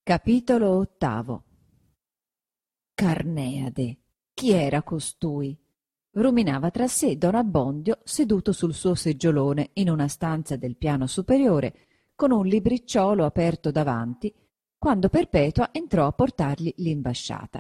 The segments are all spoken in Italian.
Capitolo ottavo. Carneade. Chi era costui? Ruminava tra sé don Abbondio seduto sul suo seggiolone in una stanza del piano superiore, con un libricciolo aperto davanti, quando Perpetua entrò a portargli l'imbasciata.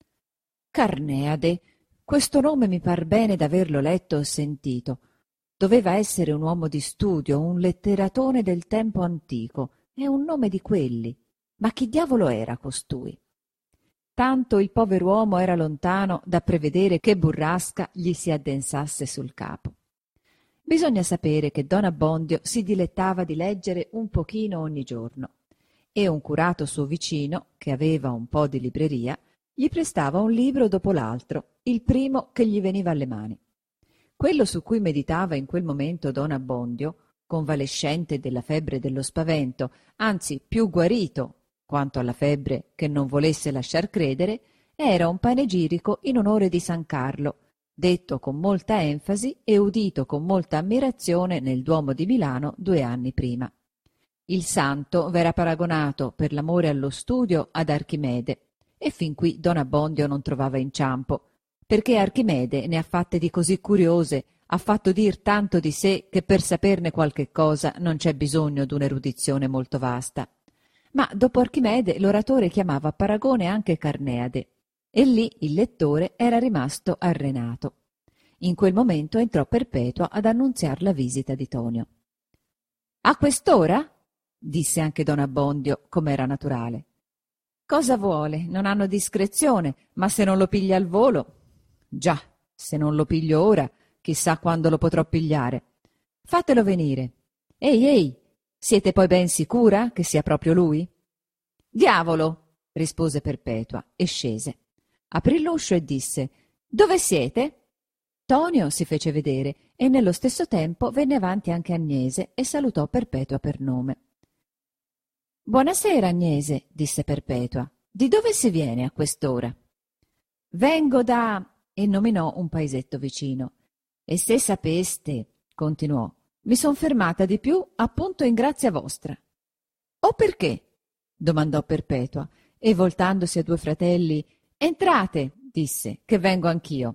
Carneade, questo nome mi par bene d'averlo letto o sentito. Doveva essere un uomo di studio, un letteratone del tempo antico, è un nome di quelli. Ma chi diavolo era costui? Tanto il pover'uomo era lontano da prevedere che burrasca gli si addensasse sul capo. Bisogna sapere che don Abbondio si dilettava di leggere un pochino ogni giorno e un curato suo vicino, che aveva un po' di libreria, gli prestava un libro dopo l'altro, il primo che gli veniva alle mani. Quello su cui meditava in quel momento don Abbondio, convalescente della febbre dello spavento, anzi più guarito quanto alla febbre che non volesse lasciar credere, era un panegirico in onore di San Carlo, detto con molta enfasi e udito con molta ammirazione nel Duomo di Milano 2 anni prima. Il santo v'era paragonato, per l'amore allo studio, ad Archimede, e fin qui don Abbondio non trovava inciampo, perché Archimede ne ha fatte di così curiose, ha fatto dir tanto di sé che per saperne qualche cosa non c'è bisogno d'un'erudizione molto vasta. Ma dopo Archimede l'oratore chiamava paragone anche Carneade, e lì il lettore era rimasto arrenato. In quel momento entrò Perpetua ad annunziar la visita di Tonio. «A quest'ora?» disse anche don Abbondio, com'era naturale. «Cosa vuole? Non hanno discrezione, ma se non lo piglia al volo...» «Già, se non lo piglio ora, chissà quando lo potrò pigliare. Fatelo venire. Ehi, siete poi ben sicura che sia proprio lui?» «Diavolo!» rispose Perpetua e scese. Aprì l'uscio e disse: «Dove siete?» Tonio si fece vedere e nello stesso tempo venne avanti anche Agnese e salutò Perpetua per nome. «Buonasera, Agnese», disse Perpetua. «Di dove si viene a quest'ora?» «Vengo da...» e nominò un paesetto vicino. «E se sapeste», continuò, «mi son fermata di più appunto in grazia vostra». «O perché?» domandò Perpetua, e voltandosi a 2 fratelli: «Entrate», disse, «che vengo anch'io».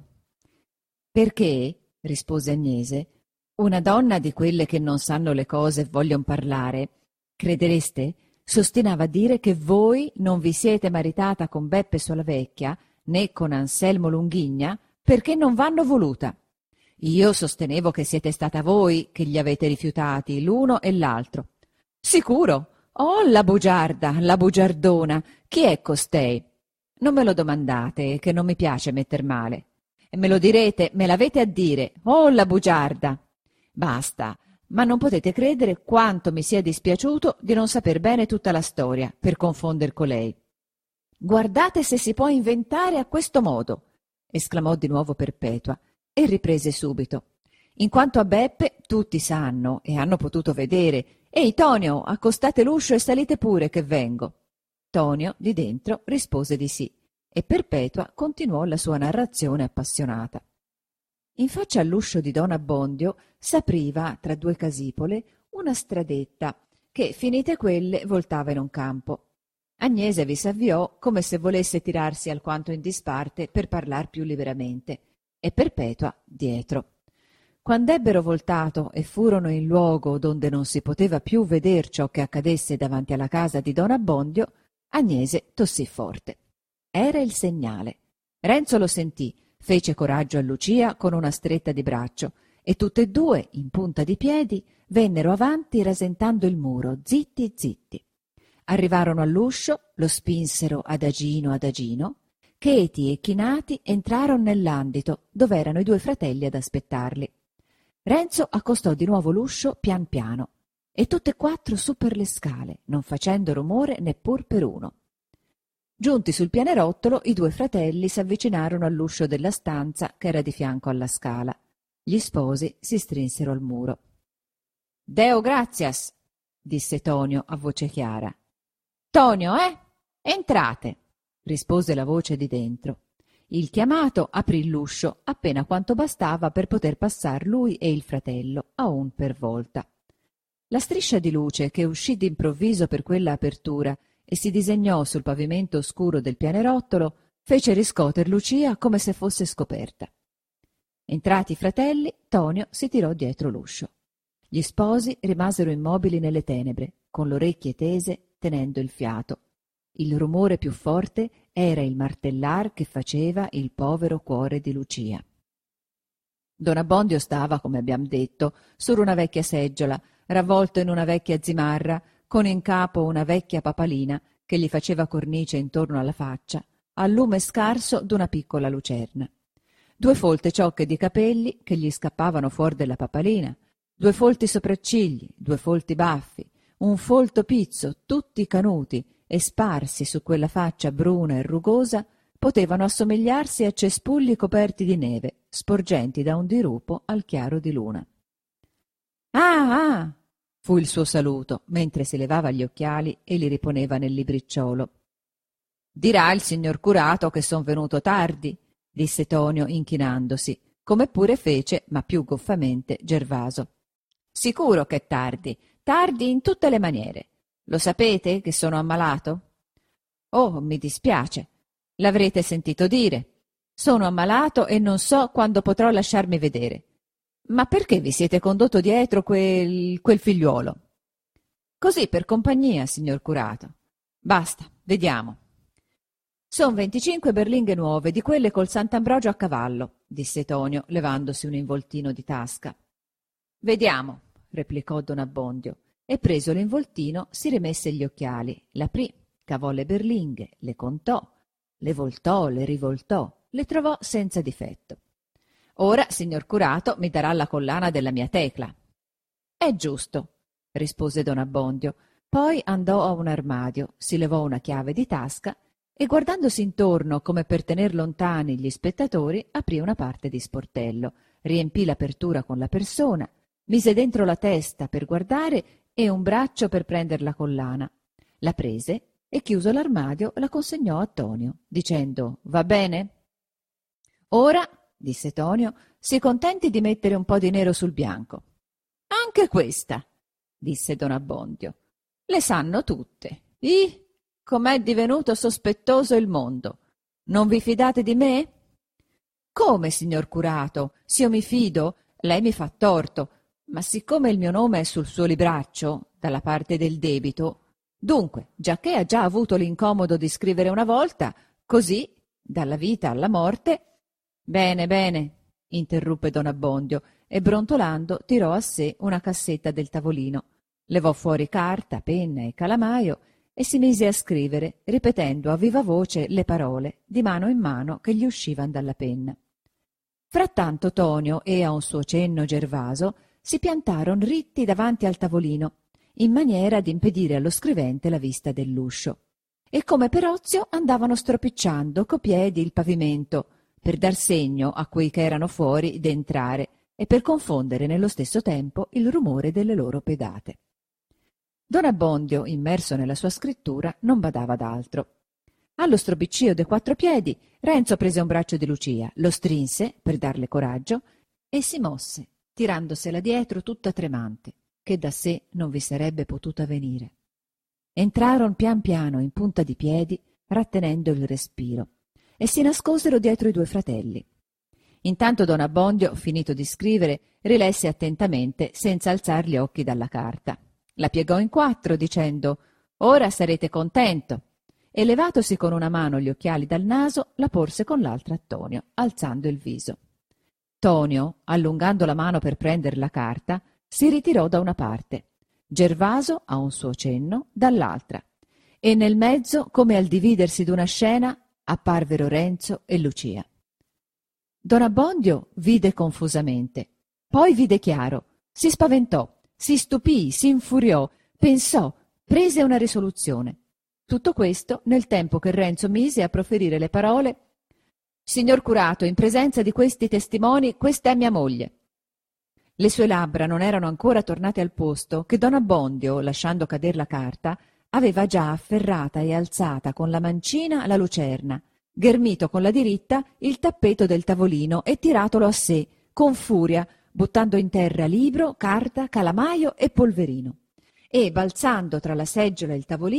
«Perché», rispose Agnese, «una donna di quelle che non sanno le cose e voglion parlare, credereste, s'ostinava a dire che voi non vi siete maritata con Beppe Solavecchia né con Anselmo Lunghigna perché non v'hanno voluta. Io sostenevo che siete stata voi che gli avete rifiutati l'uno e l'altro». «Sicuro? Oh, la bugiarda, la bugiardona, chi è costei?» «Non me lo domandate, che non mi piace metter male. E me lo direte, me l'avete a dire, oh, la bugiarda!» «Basta, ma non potete credere quanto mi sia dispiaciuto di non saper bene tutta la storia per confonder colei». «Guardate se si può inventare a questo modo!» esclamò di nuovo Perpetua e riprese subito. «In quanto a Beppe, tutti sanno e hanno potuto vedere. Ehi, Tonio, accostate l'uscio e salite pure che vengo». Tonio, di dentro, rispose di sì, e Perpetua continuò la sua narrazione appassionata. In faccia all'uscio di don Abbondio s'apriva, tra 2 casipole, una stradetta che, finite quelle, voltava in un campo. Agnese vi s'avviò come se volesse tirarsi alquanto in disparte per parlar più liberamente, e Perpetua dietro. Quand'ebbero voltato e furono in luogo donde non si poteva più veder ciò che accadesse davanti alla casa di don Abbondio, Agnese tossì forte. Era il segnale. Renzo lo sentì, fece coraggio a Lucia con una stretta di braccio, e tutte e 2, in punta di piedi, vennero avanti rasentando il muro, zitti zitti. Arrivarono all'uscio, lo spinsero adagino, cheti e chinati entrarono nell'andito, dove erano i 2 fratelli ad aspettarli. Renzo accostò di nuovo l'uscio pian piano, e tutte e 4 su per le scale, non facendo rumore neppur per uno. Giunti sul pianerottolo, i 2 fratelli s'avvicinarono all'uscio della stanza che era di fianco alla scala. Gli sposi si strinsero al muro. «Deo gratias», disse Tonio a voce chiara. «Tonio, entrate», rispose la voce di dentro. Il chiamato aprì l'uscio appena quanto bastava per poter passar lui e il fratello, a un per volta. La striscia di luce che uscì d'improvviso per quella apertura e si disegnò sul pavimento oscuro del pianerottolo, fece riscoter Lucia come se fosse scoperta. Entrati i fratelli, Tonio si tirò dietro l'uscio. Gli sposi rimasero immobili nelle tenebre, con le orecchie tese, tenendo il fiato. Il rumore più forte era il martellar che faceva il povero cuore di Lucia. Don Abbondio stava, come abbiam detto, su una vecchia seggiola, ravvolto in una vecchia zimarra, con in capo una vecchia papalina che gli faceva cornice intorno alla faccia, al lume scarso d'una piccola lucerna. 2 folte ciocche di capelli che gli scappavano fuori della papalina, 2 folti sopraccigli, 2 folti baffi, un folto pizzo, tutti canuti e sparsi su quella faccia bruna e rugosa, potevano assomigliarsi a cespugli coperti di neve, sporgenti da un dirupo al chiaro di luna. «Ah, ah!» fu il suo saluto, mentre si levava gli occhiali e li riponeva nel libricciolo. «Dirà il signor curato che son venuto tardi», disse Tonio inchinandosi, come pure fece, ma più goffamente, Gervaso. «Sicuro che è tardi, tardi in tutte le maniere. Lo sapete che sono ammalato?» «Oh, mi dispiace. L'avrete sentito dire. Sono ammalato e non so quando potrò lasciarmi vedere. Ma perché vi siete condotto dietro quel figliuolo?» «Così, per compagnia, signor curato. Basta, vediamo». «Son 25 berlinghe nuove, di quelle col Sant'Ambrogio a cavallo», disse Tonio, levandosi un involtino di tasca. «Vediamo», replicò don Abbondio, e preso l'involtino si rimesse gli occhiali, l'aprì, cavò le berlinghe, le contò, le voltò, le rivoltò, le trovò senza difetto. «Ora, signor curato, mi darà la collana della mia Tecla». «È giusto», rispose don Abbondio. Poi andò a un armadio, si levò una chiave di tasca e, guardandosi intorno come per tener lontani gli spettatori, aprì una parte di sportello, riempì l'apertura con la persona, mise dentro la testa per guardare e un braccio per prender la collana. La prese e, chiuso l'armadio, la consegnò a Tonio, dicendo: «Va bene?» «Ora», disse Tonio, «si contenti di mettere un po' di nero sul bianco». «Anche questa», disse don Abbondio. «Le sanno tutte. Ih, com'è divenuto sospettoso il mondo. Non vi fidate di me?» «Come, signor curato? S'io mi fido, lei mi fa torto. Ma siccome il mio nome è sul suo libraccio, dalla parte del debito, dunque, giacché ha già avuto l'incomodo di scrivere una volta, così, dalla vita alla morte...» «Bene, bene», interruppe don Abbondio, e brontolando tirò a sé una cassetta del tavolino, levò fuori carta, penna e calamaio e si mise a scrivere, ripetendo a viva voce le parole, di mano in mano, che gli uscivan dalla penna. Frattanto Tonio e, a un suo cenno, Gervaso si piantaron ritti davanti al tavolino, in maniera d'impedire allo scrivente la vista dell'uscio, e come per ozio andavano stropicciando co piedi il pavimento, per dar segno a quei che erano fuori d'entrare e per confondere nello stesso tempo il rumore delle loro pedate. Don Abbondio, immerso nella sua scrittura, non badava ad altro. Allo stropiccio dei 4 piedi, Renzo prese un braccio di Lucia, lo strinse per darle coraggio e si mosse, tirandosela dietro tutta tremante, che da sé non vi sarebbe potuta venire. Entrarono pian piano in punta di piedi, rattenendo il respiro, e si nascosero dietro i 2 fratelli. Intanto don Abbondio, finito di scrivere, rilesse attentamente, senza alzar gli occhi dalla carta. La piegò in 4, dicendo: «Ora sarete contento», e, levatosi con una mano gli occhiali dal naso, la porse con l'altra a Tonio, alzando il viso. Tonio, allungando la mano per prendere la carta, si ritirò da una parte, Gervaso, a un suo cenno, dall'altra, e nel mezzo, come al dividersi d'una scena, apparvero Renzo e Lucia. Don Abbondio vide confusamente, poi vide chiaro, si spaventò, si stupì, si infuriò, pensò, prese una risoluzione. Tutto questo nel tempo che Renzo mise a proferire le parole: «Signor curato, in presenza di questi testimoni, questa è mia moglie». Le sue labbra non erano ancora tornate al posto che don Abbondio, lasciando cader la carta, aveva già afferrata e alzata con la mancina la lucerna, ghermito con la diritta il tappeto del tavolino e tiratolo a sé, con furia, buttando in terra libro, carta, calamaio e polverino. E, balzando tra la seggiola e il tavolino,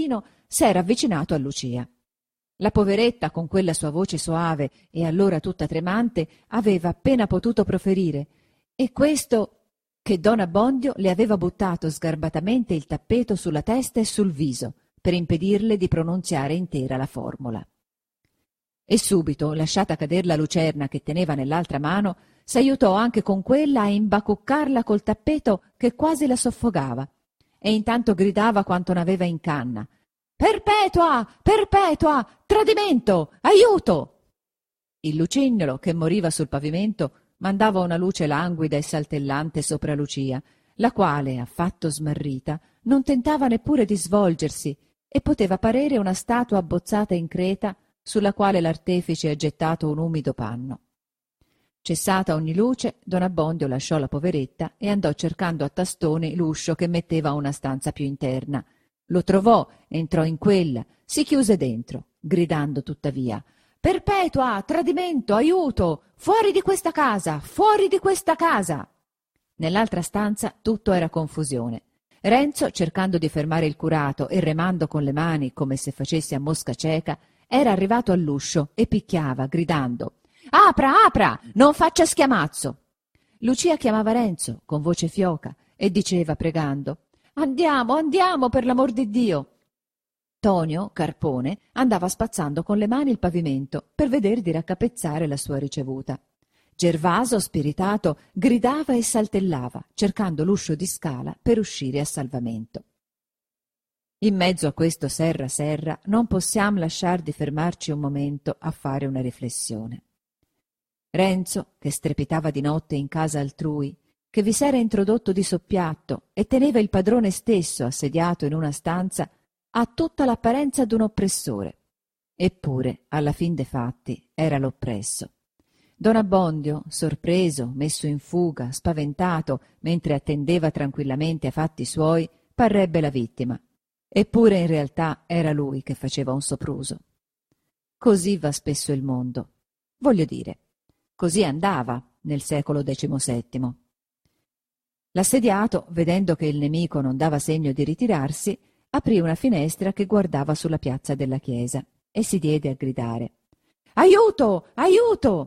s'era avvicinato a Lucia. La poveretta, con quella sua voce soave e allora tutta tremante, aveva appena potuto proferire «E questo?» che don Abbondio le aveva buttato sgarbatamente il tappeto sulla testa e sul viso per impedirle di pronunziare intera la formula. E subito, lasciata cader la lucerna che teneva nell'altra mano, s'aiutò anche con quella a imbacuccarla col tappeto che quasi la soffocava, e intanto gridava quanto n'aveva in canna: «Perpetua! Perpetua! Tradimento! Aiuto!» Il lucignolo, che moriva sul pavimento, mandava una luce languida e saltellante sopra Lucia, la quale, affatto smarrita, non tentava neppure di svolgersi e poteva parere una statua abbozzata in creta sulla quale l'artefice ha gettato un umido panno. Cessata ogni luce, don Abbondio lasciò la poveretta e andò cercando a tastoni l'uscio che metteva a una stanza più interna. Lo trovò, entrò in quella, si chiuse dentro, gridando tuttavia: «Perpetua! Tradimento! Aiuto! Fuori di questa casa! Fuori di questa casa!» Nell'altra stanza tutto era confusione. Renzo, cercando di fermare il curato e remando con le mani come se facesse a mosca cieca, era arrivato all'uscio e picchiava, gridando: «Apra, apra! Non faccia schiamazzo!» Lucia chiamava Renzo con voce fioca e diceva pregando: «Andiamo, andiamo, per l'amor di Dio!» Tonio, Carpone, andava spazzando con le mani il pavimento per vedere di raccapezzare la sua ricevuta. Gervaso, spiritato, gridava e saltellava, cercando l'uscio di scala per uscire a salvamento. In mezzo a questo serra serra non possiamo lasciar di fermarci un momento a fare una riflessione. Renzo, che strepitava di notte in casa altrui, che vi s'era introdotto di soppiatto e teneva il padrone stesso assediato in una stanza, ha tutta l'apparenza d'un oppressore. Eppure, alla fin dei fatti, era l'oppresso. Don Abbondio, sorpreso, messo in fuga, spaventato, mentre attendeva tranquillamente ai fatti suoi, parrebbe la vittima. Eppure in realtà era lui che faceva un sopruso. Così va spesso il mondo. Voglio dire, così andava nel secolo XVII. L'assediato, vedendo che il nemico non dava segno di ritirarsi, aprì una finestra che guardava sulla piazza della chiesa e si diede a gridare: «Aiuto! Aiuto!»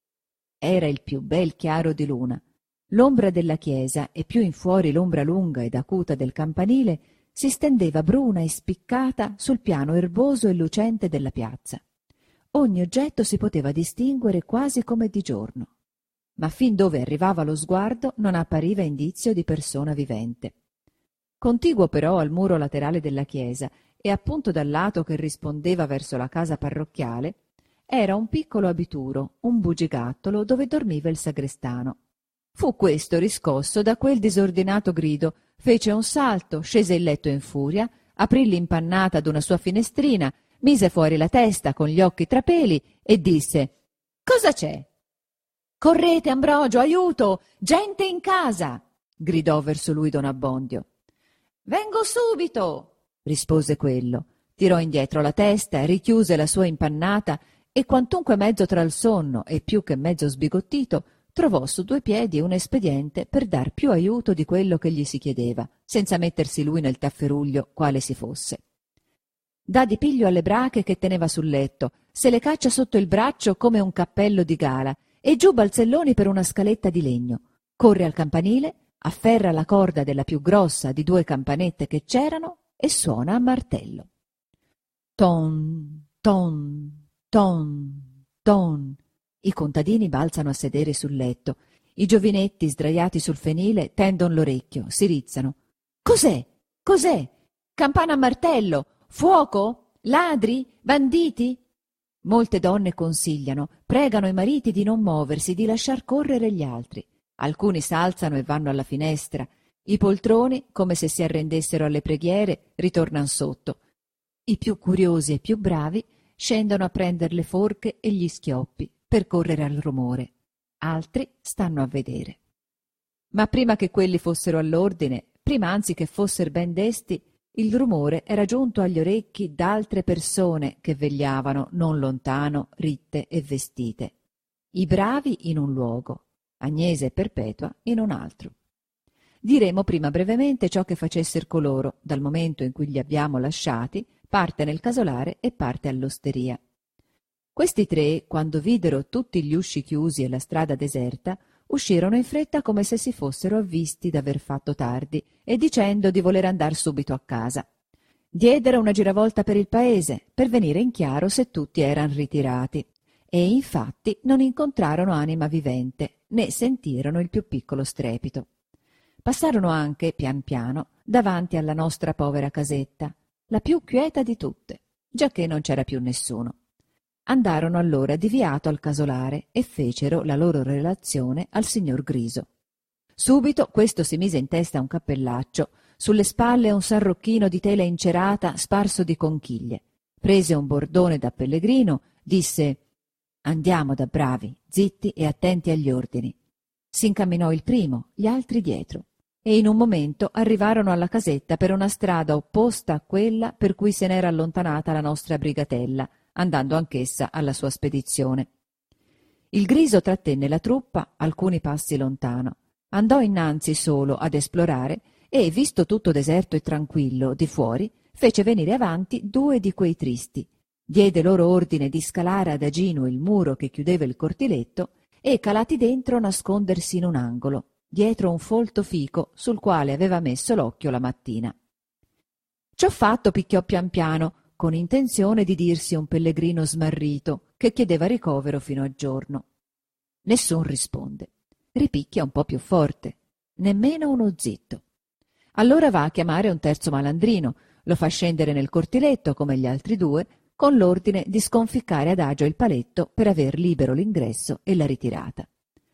Era il più bel chiaro di luna. L'ombra della chiesa e più in fuori l'ombra lunga ed acuta del campanile si stendeva bruna e spiccata sul piano erboso e lucente della piazza. Ogni oggetto si poteva distinguere quasi come di giorno, ma fin dove arrivava lo sguardo non appariva indizio di persona vivente. Contiguo però al muro laterale della chiesa e appunto dal lato che rispondeva verso la casa parrocchiale era un piccolo abituro, un bugigattolo dove dormiva il sagrestano. Fu questo riscosso da quel disordinato grido, fece un salto, scese il letto in furia, aprì l'impannata d'una sua finestrina, mise fuori la testa con gli occhi trapeli e disse: «Cosa c'è?» «Correte, Ambrogio, aiuto! Gente in casa!» gridò verso lui don Abbondio. «Vengo subito!» rispose quello. Tirò indietro la testa, richiuse la sua impannata e quantunque mezzo tra il sonno e più che mezzo sbigottito, trovò su due piedi un espediente per dar più aiuto di quello che gli si chiedeva, senza mettersi lui nel tafferuglio quale si fosse. Dà di piglio alle brache che teneva sul letto, se le caccia sotto il braccio come un cappello di gala e giù balzelloni per una scaletta di legno. Corre al campanile, afferra la corda della più grossa di due campanette che c'erano e suona a martello. Ton, ton, ton, ton. I contadini balzano a sedere sul letto. I giovinetti sdraiati sul fenile tendono l'orecchio, si rizzano. «Cos'è? Cos'è? Campana a martello? Fuoco? Ladri? Banditi?» Molte donne consigliano, pregano i mariti di non muoversi, di lasciar correre gli altri. Alcuni s'alzano e vanno alla finestra. I poltroni, come se si arrendessero alle preghiere, ritornan sotto. I più curiosi e più bravi scendono a prender le forche e gli schioppi per correre al rumore. Altri stanno a vedere. Ma prima che quelli fossero all'ordine, prima anzi che fosser ben desti, il rumore era giunto agli orecchi d'altre persone che vegliavano non lontano, ritte e vestite. I bravi in un luogo, Agnese e Perpetua in un altro. Diremo prima brevemente ciò che facesser coloro, dal momento in cui li abbiamo lasciati, parte nel casolare e parte all'osteria. Questi tre, quando videro tutti gli usci chiusi e la strada deserta, uscirono in fretta come se si fossero avvisti d'aver fatto tardi e dicendo di voler andar subito a casa. Diedero una giravolta per il paese per venire in chiaro se tutti eran ritirati e infatti non incontrarono anima vivente né sentirono il più piccolo strepito. Passarono anche, pian piano, davanti alla nostra povera casetta, la più quieta di tutte, giacché non c'era più nessuno. Andarono allora di viato al casolare e fecero la loro relazione al signor Griso. Subito questo si mise in testa un cappellaccio, sulle spalle un sarrocchino di tela incerata sparso di conchiglie, prese un bordone da pellegrino, disse «Andiamo da bravi, zitti e attenti agli ordini». S'incamminò il primo, gli altri dietro, e in un momento arrivarono alla casetta per una strada opposta a quella per cui se n'era allontanata la nostra brigatella, andando anch'essa alla sua spedizione. Il Griso trattenne la truppa alcuni passi lontano, andò innanzi solo ad esplorare e, visto tutto deserto e tranquillo di fuori, fece venire avanti due di quei tristi, diede loro ordine di scalare adagino il muro che chiudeva il cortiletto e, calati dentro, nascondersi in un angolo, dietro un folto fico sul quale aveva messo l'occhio la mattina. Ciò fatto picchiò pian piano, con intenzione di dirsi un pellegrino smarrito che chiedeva ricovero fino a giorno. Nessun risponde. Ripicchia un po' più forte. Nemmeno uno zitto. Allora va a chiamare un terzo malandrino, lo fa scendere nel cortiletto come gli altri due, con l'ordine di sconficcare adagio il paletto per aver libero l'ingresso e la ritirata.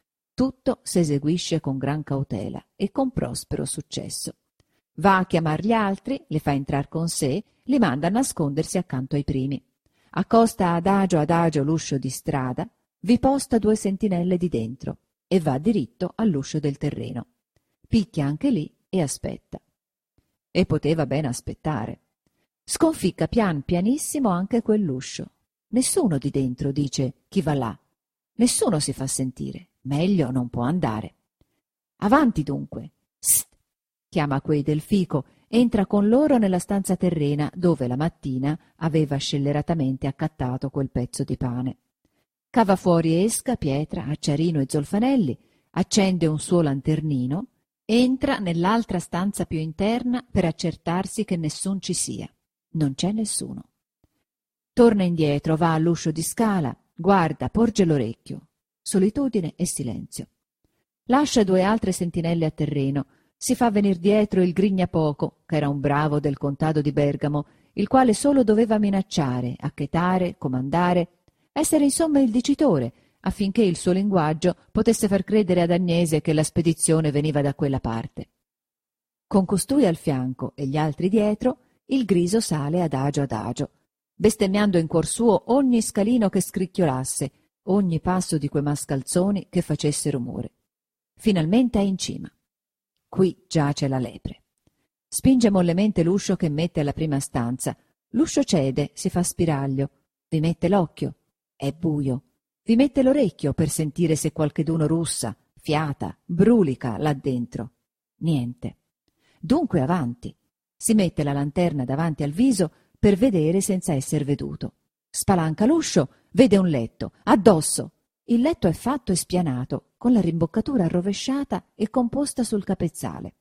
Tutto s'eseguisce con gran cautela e con prospero successo. Va a chiamar gli altri, li fa entrar con sé, li manda a nascondersi accanto ai primi. Accosta adagio l'uscio di strada, vi posta 2 sentinelle di dentro e va diritto all'uscio del terreno. Picchia anche lì e aspetta. E poteva ben aspettare. Sconficca pian pianissimo anche quell'uscio. Nessuno di dentro dice chi va là. Nessuno si fa sentire. Meglio non può andare. Avanti dunque. Psst! Chiama quei del fico, entra con loro nella stanza terrena dove la mattina aveva scelleratamente accattato quel pezzo di pane. Cava fuori esca, pietra, acciarino e zolfanelli, accende un suo lanternino, entra nell'altra stanza più interna per accertarsi che nessun ci sia. Non c'è nessuno. Torna indietro, va all'uscio di scala, guarda, porge l'orecchio. Solitudine e silenzio. Lascia 2 altre sentinelle a terreno, si fa venir dietro il Grignapoco, che era un bravo del contado di Bergamo, il quale solo doveva minacciare, acchetare, comandare, essere insomma il dicitore, affinché il suo linguaggio potesse far credere ad Agnese che la spedizione veniva da quella parte. Con costui al fianco e gli altri dietro, il Griso sale adagio, bestemmiando in cuor suo ogni scalino che scricchiolasse, ogni passo di quei mascalzoni che facesse rumore. Finalmente è in cima. Qui giace la lepre. Spinge mollemente l'uscio che mette alla prima stanza. L'uscio cede, si fa spiraglio. Vi mette l'occhio. È buio. Vi mette l'orecchio per sentire se qualcheduno russa, fiata, brulica là dentro. Niente. Dunque avanti. Si mette la lanterna davanti al viso per vedere senza esser veduto. Spalanca l'uscio, vede un letto, addosso. Il letto è fatto e spianato, con la rimboccatura arrovesciata e composta sul capezzale.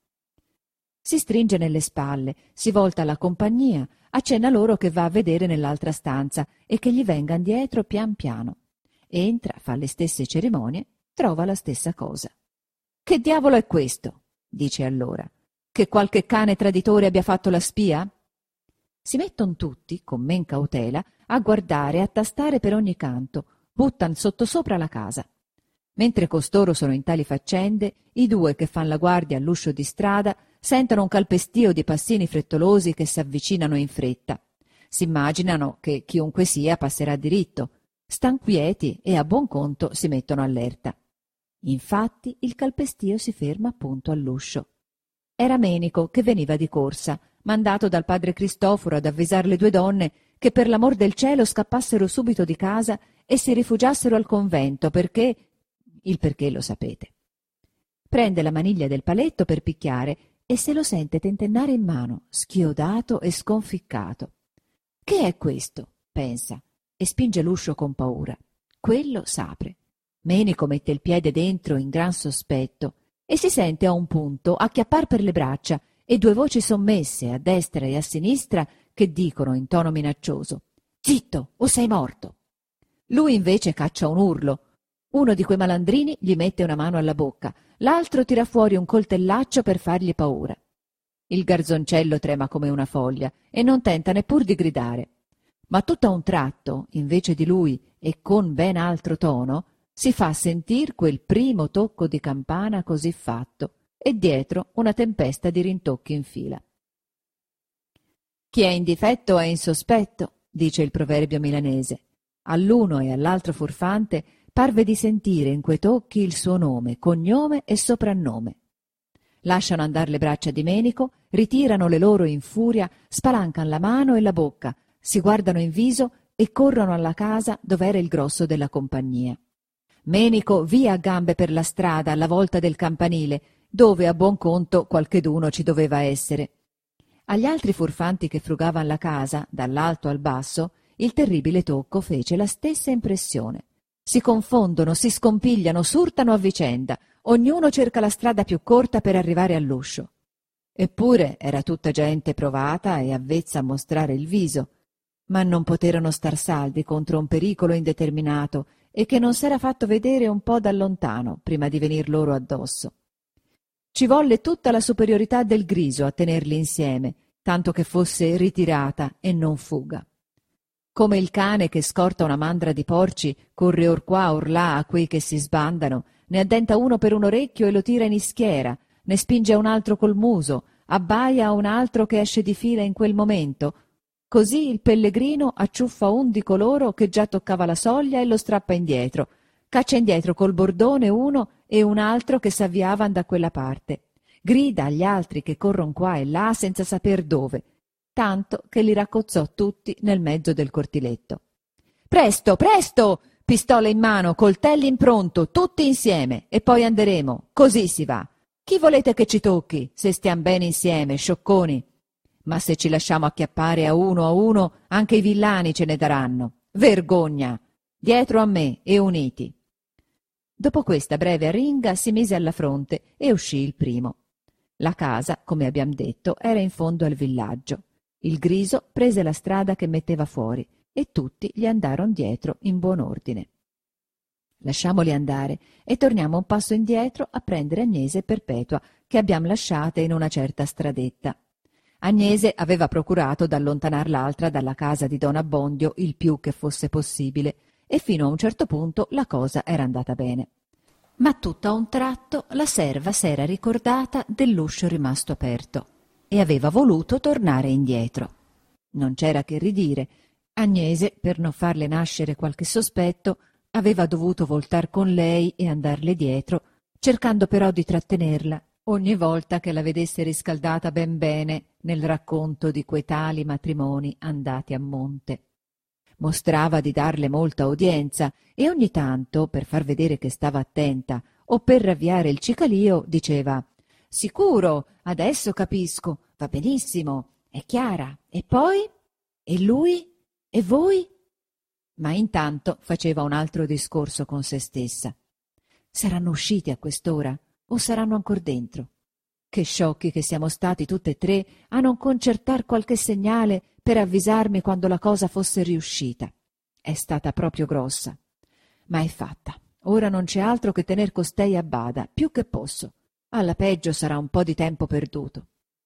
Si stringe nelle spalle, si volta alla compagnia, accenna loro che va a vedere nell'altra stanza e che gli vengan dietro pian piano. Entra, fa le stesse cerimonie, trova la stessa cosa. «Che diavolo è questo?» dice allora. «Che qualche cane traditore abbia fatto la spia?» Si metton tutti, con men cautela, a guardare e a tastare per ogni canto, buttan sottosopra la casa. Mentre costoro sono in tali faccende, i 2 che fan la guardia all'uscio di strada sentono un calpestio di passini frettolosi che s'avvicinano in fretta. S'immaginano che chiunque sia passerà diritto, stan quieti e a buon conto si mettono allerta. Infatti il calpestio si ferma appunto all'uscio. Era Menico che veniva di corsa, mandato dal padre Cristoforo ad avvisar le 2 donne che per l'amor del cielo scappassero subito di casa e si rifugiassero al convento perché... il perché lo sapete. Prende la maniglia del paletto per picchiare e se lo sente tentennare in mano, schiodato e sconficcato. Che è questo? Pensa, e spinge l'uscio con paura. Quello s'apre. Menico mette il piede dentro in gran sospetto e si sente a un punto acchiappar per le braccia e due voci sommesse a destra e a sinistra che dicono in tono minaccioso: «Zitto, o sei morto!» Lui invece caccia un urlo. Uno di quei malandrini gli mette una mano alla bocca, l'altro tira fuori un coltellaccio per fargli paura. Il garzoncello trema come una foglia e non tenta neppur di gridare. Ma tutt'a un tratto, invece di lui e con ben altro tono, si fa sentir quel primo tocco di campana così fatto e dietro una tempesta di rintocchi in fila. «Chi è in difetto è in sospetto», dice il proverbio milanese. All'uno e all'altro furfante parve di sentire in quei tocchi il suo nome, cognome e soprannome. Lasciano andar le braccia di Menico, ritirano le loro in furia, spalancan la mano e la bocca, si guardano in viso e corrono alla casa dov'era il grosso della compagnia. Menico via a gambe per la strada alla volta del campanile, dove a buon conto qualcheduno ci doveva essere. Agli altri furfanti che frugavan la casa, dall'alto al basso, il terribile tocco fece la stessa impressione. Si confondono, si scompigliano, s'urtano a vicenda, ognuno cerca la strada più corta per arrivare all'uscio. Eppure era tutta gente provata e avvezza a mostrare il viso, ma non poterono star saldi contro un pericolo indeterminato e che non s'era fatto vedere un po' da lontano prima di venir loro addosso. Ci volle tutta la superiorità del griso a tenerli insieme, tanto che fosse ritirata e non fuga. Come il cane che scorta una mandra di porci, corre or qua or là a quei che si sbandano, ne addenta uno per un orecchio e lo tira in ischiera, ne spinge a un altro col muso, abbaia a un altro che esce di fila in quel momento. Così il pellegrino acciuffa un di coloro che già toccava la soglia e lo strappa indietro, caccia indietro col bordone uno e un altro che s'avviavan da quella parte, grida agli altri che corron qua e là senza saper dove, tanto che li raccozzò tutti nel mezzo del cortiletto. «Presto, presto! Pistole in mano, coltelli in pronto, tutti insieme, e poi anderemo, così si va. Chi volete che ci tocchi, se stiam bene insieme, sciocconi? Ma se ci lasciamo acchiappare a uno, anche i villani ce ne daranno. Vergogna! Dietro a me e uniti!» Dopo questa breve arringa si mise alla fronte e uscì il primo. La casa, come abbiam detto, era in fondo al villaggio. Il griso prese la strada che metteva fuori e tutti gli andarono dietro in buon ordine. Lasciamoli andare e torniamo un passo indietro a prendere Agnese e Perpetua, che abbiam lasciate in una certa stradetta. Agnese aveva procurato d'allontanar l'altra dalla casa di don Abbondio il più che fosse possibile, e fino a un certo punto la cosa era andata bene. Ma tutto a un tratto la serva s'era ricordata dell'uscio rimasto aperto e aveva voluto tornare indietro. Non c'era che ridire. Agnese, per non farle nascere qualche sospetto, aveva dovuto voltar con lei e andarle dietro, cercando però di trattenerla ogni volta che la vedesse riscaldata ben bene nel racconto di quei tali matrimoni andati a monte. Mostrava di darle molta udienza e ogni tanto, per far vedere che stava attenta o per ravviare il cicalio, diceva: «Sicuro, adesso capisco, va benissimo, è chiara. E poi? E lui? E voi?» Ma intanto faceva un altro discorso con se stessa. «Saranno usciti a quest'ora o saranno ancor dentro? Che sciocchi che siamo stati tutte e tre a non concertar qualche segnale per avvisarmi quando la cosa fosse riuscita. È stata proprio grossa. Ma è fatta. Ora non c'è altro che tener costei a bada, più che posso. Alla peggio sarà un po' di tempo perduto».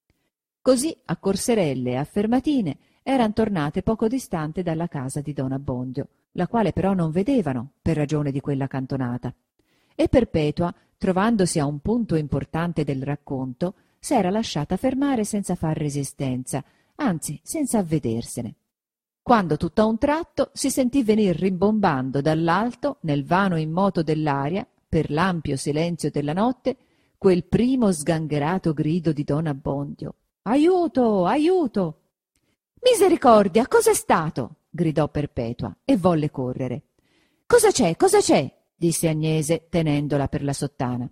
Così, a corserelle e a fermatine, eran tornate poco distante dalla casa di don Abbondio, la quale però non vedevano per ragione di quella cantonata. E Perpetua, trovandosi a un punto importante del racconto, s'era lasciata fermare senza far resistenza, anzi senza avvedersene. Quando tutt'a un tratto si sentì venir rimbombando dall'alto, nel vano immoto dell'aria, per l'ampio silenzio della notte, quel primo sgangherato grido di don Abbondio. «Aiuto! Aiuto!» «Misericordia! Cos'è stato?» gridò Perpetua e volle correre. «Cosa c'è? Cosa c'è?» disse Agnese, tenendola per la sottana.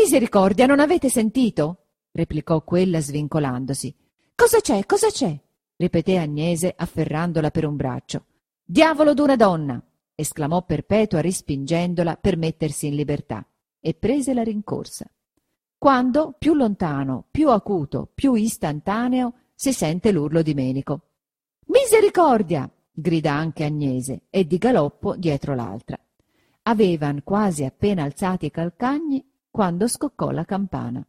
«Misericordia, non avete sentito?» replicò quella svincolandosi. «Cosa c'è? Cosa c'è?» ripeté Agnese afferrandola per un braccio. «Diavolo d'una donna!» esclamò Perpetua rispingendola per mettersi in libertà, e prese la rincorsa. Quando, più lontano, più acuto, più istantaneo, si sente l'urlo di Menico. «Misericordia!» grida anche Agnese, e di galoppo dietro l'altra. Avevan quasi appena alzati i calcagni quando scoccò la campana.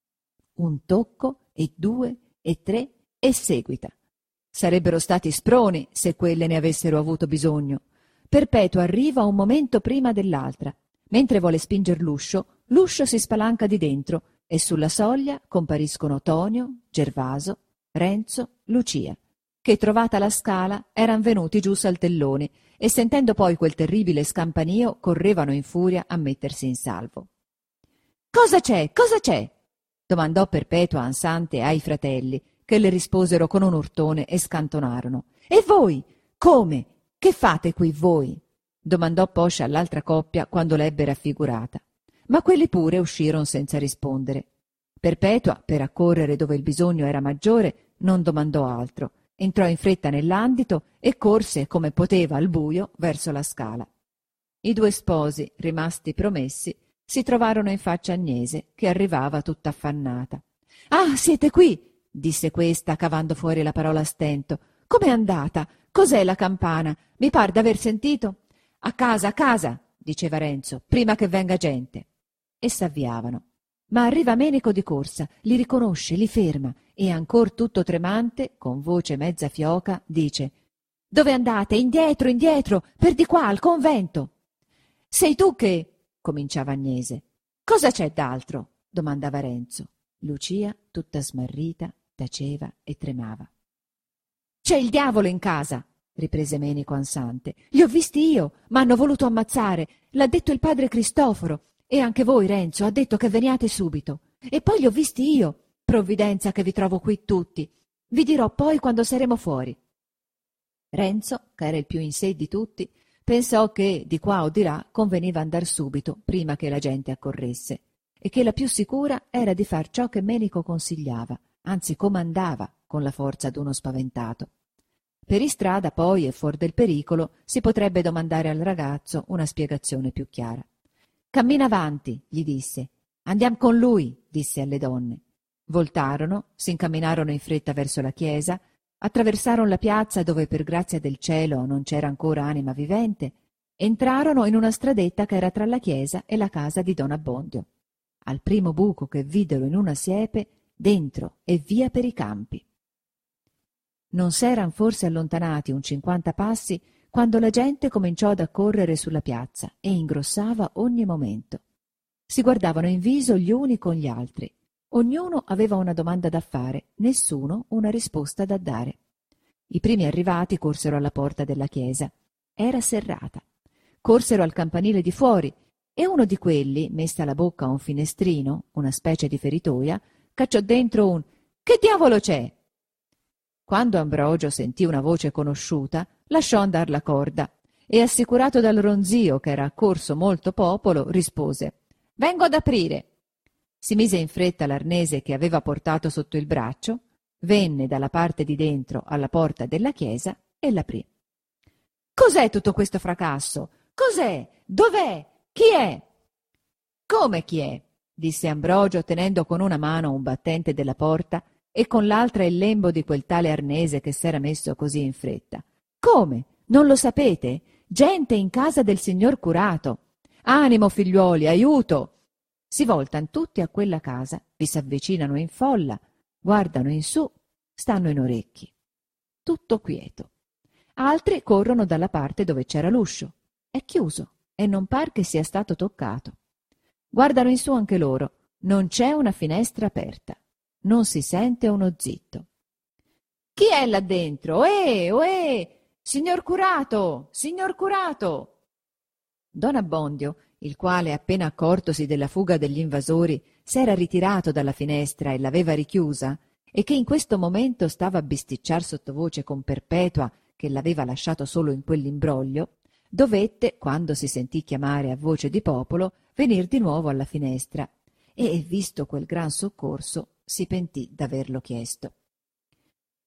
Un tocco, e due, e tre, e seguita. Sarebbero stati sproni se quelle ne avessero avuto bisogno. Perpetua arriva un momento prima dell'altra. Mentre vuole spinger l'uscio si spalanca di dentro e sulla soglia compariscono Tonio, Gervaso, Renzo, Lucia, che trovata la scala eran venuti giù saltelloni e sentendo poi quel terribile scampanio correvano in furia a mettersi in salvo. «Cosa c'è? Cosa c'è?» domandò Perpetua ansante ai fratelli, che le risposero con un urtone e scantonarono. «E voi? Come? Che fate qui voi?» domandò poscia all'altra coppia quando l'ebbe raffigurata. Ma quelli pure uscirono senza rispondere. Perpetua, per accorrere dove il bisogno era maggiore, non domandò altro. Entrò in fretta nell'andito e corse come poteva al buio verso la scala. I due sposi, rimasti promessi, si trovarono in faccia Agnese, che arrivava tutta affannata. «Ah, siete qui!» disse questa, cavando fuori la parola a stento. «Com'è andata? Cos'è la campana? Mi par d'aver sentito?» a casa», diceva Renzo, «prima che venga gente». E s'avviavano. Ma arriva Menico di corsa, li riconosce, li ferma e, ancor tutto tremante, con voce mezza fioca, dice: «Dove andate? Indietro, indietro, per di qua, al convento!» «Sei tu che...» cominciava Agnese. «Cosa c'è d'altro?» domandava Renzo. Lucia, tutta smarrita, taceva e tremava. «C'è il diavolo in casa!» riprese Menico ansante. «Li ho visti io, m'hanno voluto ammazzare, l'ha detto il padre Cristoforo, e anche voi, Renzo, ha detto che veniate subito. E poi li ho visti io, provvidenza che vi trovo qui tutti. Vi dirò poi quando saremo fuori». Renzo, che era il più in sé di tutti, pensò che di qua o di là conveniva andar subito, prima che la gente accorresse, e che la più sicura era di far ciò che Menico consigliava, anzi comandava, con la forza d'uno spaventato. Per istrada poi e fuor del pericolo si potrebbe domandare al ragazzo una spiegazione più chiara. «Cammina avanti», gli disse. «Andiam con lui», disse alle donne. Voltarono, s'incamminarono in fretta verso la chiesa, attraversarono la piazza dove per grazia del cielo non c'era ancora anima vivente, entrarono in una stradetta che era tra la chiesa e la casa di don Abbondio. Al primo buco che videro in una siepe, dentro e via per i campi. Non s'eran forse allontanati un 50 passi quando la gente cominciò ad accorrere sulla piazza e ingrossava ogni momento. Si guardavano in viso gli uni con gli altri. Ognuno aveva una domanda da fare, nessuno una risposta da dare. I primi arrivati corsero alla porta della chiesa. Era serrata. Corsero al campanile di fuori e uno di quelli, messa la bocca a un finestrino, una specie di feritoia, cacciò dentro un «Che diavolo c'è?» Quando Ambrogio sentì una voce conosciuta, lasciò andar la corda e, assicurato dal ronzio che era accorso molto popolo, rispose: «Vengo ad aprire». Si mise in fretta l'arnese che aveva portato sotto il braccio, venne dalla parte di dentro alla porta della chiesa e l'aprì. «Cos'è tutto questo fracasso? Cos'è? Dov'è? Chi è?» «Come chi è?» disse Ambrogio, tenendo con una mano un battente della porta e con l'altra il lembo di quel tale arnese che s'era messo così in fretta. «Come? Non lo sapete? Gente in casa del signor curato! Animo, figliuoli, aiuto!» Si voltan tutti a quella casa, vi s'avvicinano in folla, guardano in su, stanno in orecchi. Tutto quieto. Altri corrono dalla parte dove c'era l'uscio. È chiuso e non par che sia stato toccato. Guardano in su anche loro. Non c'è una finestra aperta. Non si sente uno zitto. «Chi è là dentro? Ohè! Signor curato! Signor curato!» Don Abbondio, il quale, appena accortosi della fuga degli invasori, s'era ritirato dalla finestra e l'aveva richiusa, e che in questo momento stava a bisticciar sottovoce con Perpetua, che l'aveva lasciato solo in quell'imbroglio, dovette, quando si sentì chiamare a voce di popolo, venir di nuovo alla finestra e, visto quel gran soccorso, si pentì d'averlo chiesto.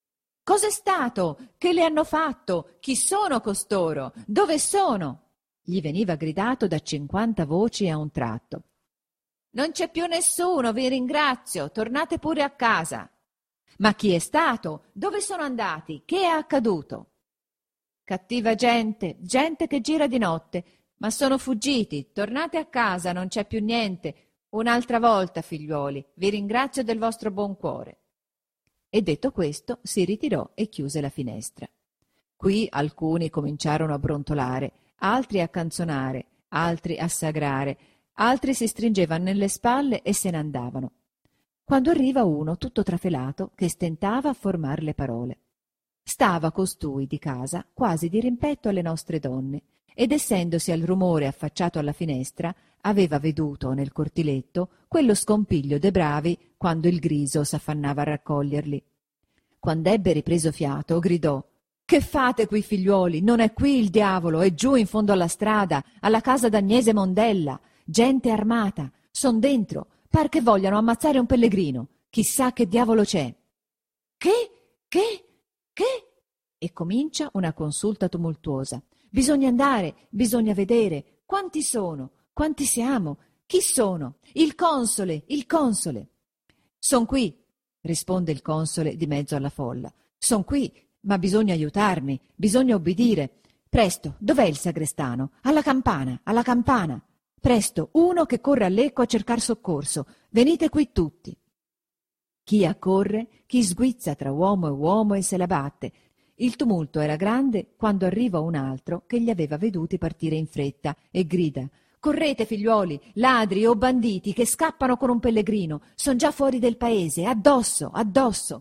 Cos'è stato? Che le hanno fatto? Chi sono costoro? Dove sono? Gli veniva gridato da 50 voci a un tratto. Non c'è più nessuno, vi ringrazio, tornate pure a casa. Ma chi è stato? Dove sono andati? Che è accaduto? Cattiva gente, gente che gira di notte, ma sono fuggiti, tornate a casa, non c'è più niente. Un'altra volta, figliuoli, vi ringrazio del vostro buon cuore. E detto questo si ritirò e chiuse la finestra. Qui alcuni cominciarono a brontolare, altri a canzonare, altri a sagrare, altri si stringevano nelle spalle e se ne andavano. Quando arriva uno tutto trafelato che stentava a formar le parole. Stava costui di casa quasi di rimpetto alle nostre donne ed essendosi al rumore affacciato alla finestra aveva veduto nel cortiletto quello scompiglio de bravi quando il griso s'affannava a raccoglierli. Quand'ebbe ripreso fiato gridò: «Che fate qui, figliuoli? Non è qui il diavolo, è giù in fondo alla strada, alla casa d'Agnese Mondella. Gente armata, son dentro, par che vogliano ammazzare un pellegrino. Chissà che diavolo c'è». «Che? Che? E comincia una consulta tumultuosa. Bisogna andare, bisogna vedere. Quanti sono? Quanti siamo? Chi sono? Il console, il console. Son qui, risponde il console di mezzo alla folla. Son qui, ma bisogna aiutarmi, bisogna obbedire. Presto, dov'è il sagrestano? Alla campana, alla campana. Presto, uno che corre all'ecco a cercar soccorso. Venite qui tutti. Chi accorre, chi sguizza tra uomo e se la batte. Il tumulto era grande quando arriva un altro che li aveva veduti partire in fretta e grida: «Correte, figliuoli, ladri o banditi che scappano con un pellegrino, son già fuori del paese, addosso, addosso!»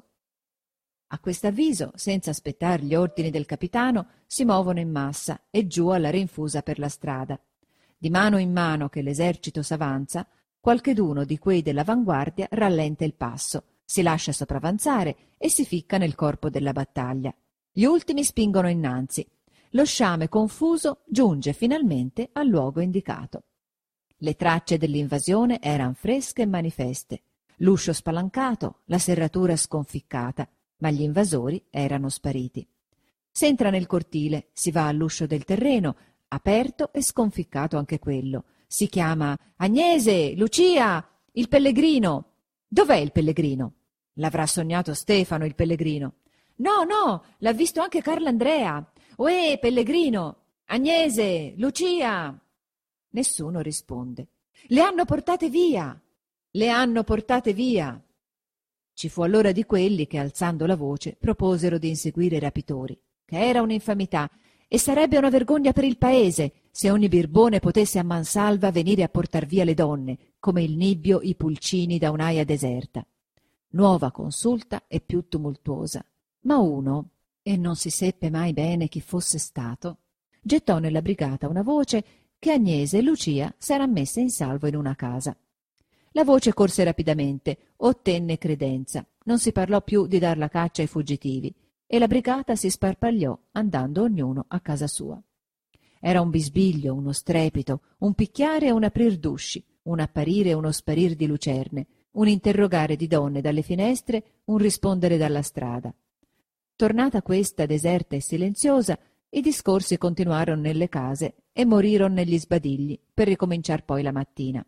A quest'avviso, senza aspettar gli ordini del capitano, si muovono in massa e giù alla rinfusa per la strada. Di mano in mano che l'esercito s'avanza, qualcheduno di quei dell'avanguardia rallenta il passo, si lascia sopravanzare e si ficca nel corpo della battaglia. Gli ultimi spingono innanzi. Lo sciame confuso giunge finalmente al luogo indicato. Le tracce dell'invasione eran fresche e manifeste, l'uscio spalancato, la serratura sconficcata, ma gli invasori erano spariti. S'entra nel cortile, si va all'uscio del terreno, aperto e sconficcato anche quello. Si chiama: «Agnese, Lucia, il pellegrino!» «Dov'è il pellegrino?» «L'avrà sognato Stefano, il pellegrino!» «No, no, l'ha visto anche Carlandrea! Uè, pellegrino! Agnese! Lucia!» Nessuno risponde. «Le hanno portate via! Le hanno portate via!» Ci fu allora di quelli che, alzando la voce, proposero di inseguire i rapitori, che era un'infamità e sarebbe una vergogna per il paese se ogni birbone potesse a mansalva venire a portar via le donne, come il nibbio i pulcini da un'aia deserta. Nuova consulta e più tumultuosa. Ma uno, e non si seppe mai bene chi fosse stato, gettò nella brigata una voce che Agnese e Lucia s'eran messe in salvo in una casa. La voce corse rapidamente, ottenne credenza, non si parlò più di dar la caccia ai fuggitivi e la brigata si sparpagliò andando ognuno a casa sua. Era un bisbiglio, uno strepito, un picchiare e un aprir d'usci, un apparire e uno sparir di lucerne, un interrogare di donne dalle finestre, un rispondere dalla strada. Tornata questa deserta e silenziosa, i discorsi continuarono nelle case e morirono negli sbadigli per ricominciar poi la mattina.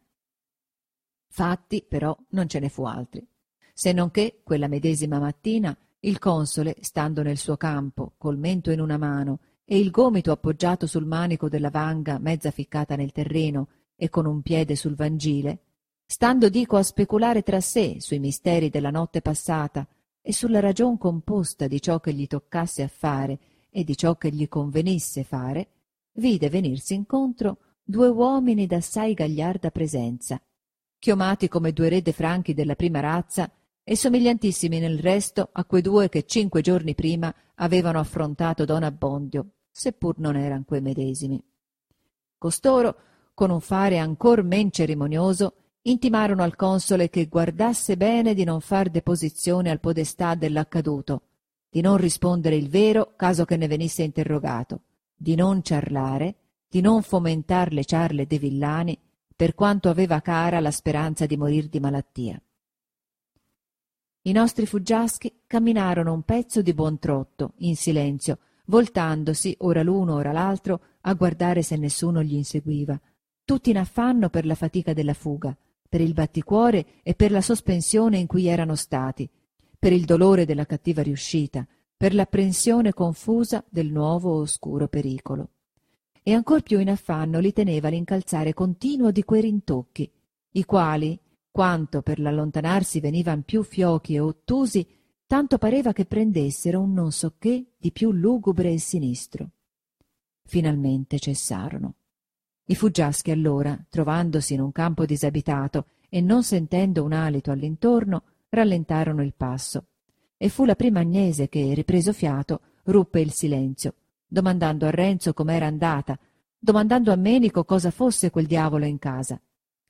Fatti, però, non ce ne fu altri, se non che quella medesima mattina il console, stando nel suo campo, col mento in una mano e il gomito appoggiato sul manico della vanga mezza ficcata nel terreno e con un piede sul vangile, stando dico a speculare tra sé sui misteri della notte passata e sulla ragion composta di ciò che gli toccasse a fare e di ciò che gli convenisse fare, vide venirsi incontro due uomini d'assai gagliarda presenza, chiomati come due re de Franchi della prima razza e somigliantissimi nel resto a quei due che 5 giorni prima avevano affrontato don Abbondio, seppur non eran quei medesimi. Costoro, con un fare ancor men cerimonioso, intimarono al console che guardasse bene di non far deposizione al podestà dell'accaduto, di non rispondere il vero caso che ne venisse interrogato, di non ciarlare, di non fomentar le ciarle de villani, per quanto aveva cara la speranza di morir di malattia. I nostri fuggiaschi camminarono un pezzo di buon trotto, in silenzio, voltandosi ora l'uno ora l'altro a guardare se nessuno gli inseguiva, tutti in affanno per la fatica della fuga, per il batticuore e per la sospensione in cui erano stati, per il dolore della cattiva riuscita, per l'apprensione confusa del nuovo oscuro pericolo. E ancor più in affanno li teneva l'incalzare continuo di quei rintocchi, i quali, quanto per l'allontanarsi venivan più fiochi e ottusi, tanto pareva che prendessero un non so che di più lugubre e sinistro. Finalmente cessarono. I fuggiaschi allora, trovandosi in un campo disabitato e non sentendo un alito all'intorno, rallentarono il passo, e fu la prima Agnese che, ripreso fiato, ruppe il silenzio, domandando a Renzo com'era andata, domandando a Menico cosa fosse quel diavolo in casa.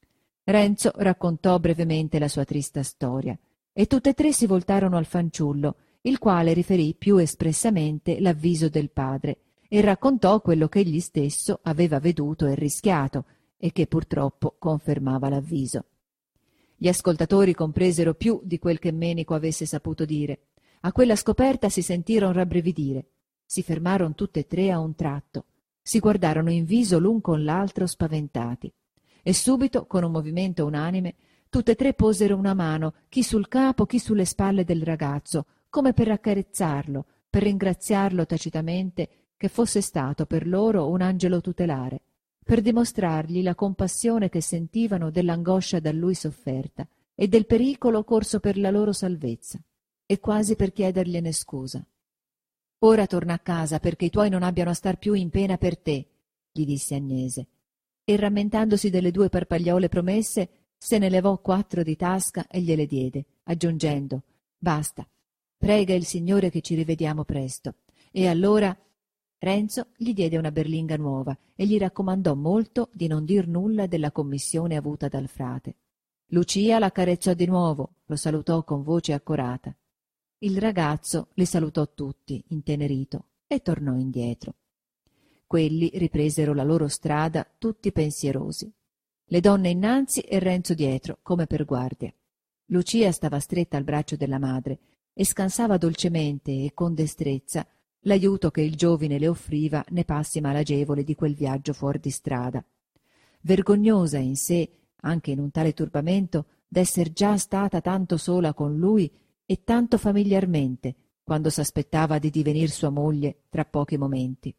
Renzo raccontò brevemente la sua trista storia, e tutte e tre si voltarono al fanciullo, il quale riferì più espressamente l'avviso del padre e raccontò quello che egli stesso aveva veduto e rischiato e che purtroppo confermava l'avviso. Gli ascoltatori compresero più di quel che Menico avesse saputo dire. A quella scoperta si sentirono rabbrividire. Si fermarono tutte e tre a un tratto. Si guardarono in viso l'un con l'altro spaventati. E subito, con un movimento unanime, tutte e tre posero una mano, chi sul capo, chi sulle spalle del ragazzo, come per accarezzarlo, per ringraziarlo tacitamente che fosse stato per loro un angelo tutelare, per dimostrargli la compassione che sentivano dell'angoscia da lui sofferta e del pericolo corso per la loro salvezza, e quasi per chiedergliene scusa. «Ora torna a casa perché i tuoi non abbiano a star più in pena per te», gli disse Agnese, e rammentandosi delle 2 parpagliole promesse, se ne levò 4 di tasca e gliele diede, aggiungendo: «Basta, prega il Signore che ci rivediamo presto». E allora Renzo gli diede una berlinga nuova e gli raccomandò molto di non dir nulla della commissione avuta dal frate. Lucia l'accarezzò di nuovo, lo salutò con voce accorata. Il ragazzo li salutò tutti, intenerito, e tornò indietro. Quelli ripresero la loro strada tutti pensierosi. Le donne innanzi e Renzo dietro, come per guardia. Lucia stava stretta al braccio della madre e scansava dolcemente e con destrezza l'aiuto che il giovine le offriva nei passi malagevoli di quel viaggio fuor di strada. Vergognosa in sé, anche in un tale turbamento, d'esser già stata tanto sola con lui e tanto familiarmente, quando s'aspettava di divenir sua moglie tra pochi momenti.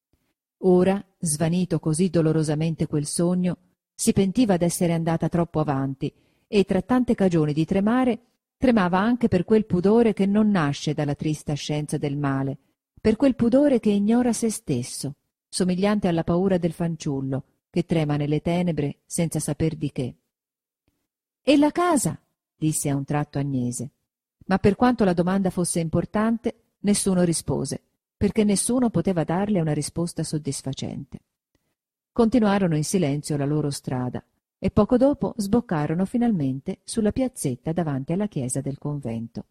Ora, svanito così dolorosamente quel sogno, si pentiva d'essere andata troppo avanti e, tra tante cagioni di tremare, tremava anche per quel pudore che non nasce dalla trista scienza del male, per quel pudore che ignora se stesso, somigliante alla paura del fanciullo, che trema nelle tenebre senza saper di che. «E la casa?» disse a un tratto Agnese. Ma per quanto la domanda fosse importante, nessuno rispose, perché nessuno poteva darle una risposta soddisfacente. Continuarono in silenzio la loro strada e poco dopo sboccarono finalmente sulla piazzetta davanti alla chiesa del convento.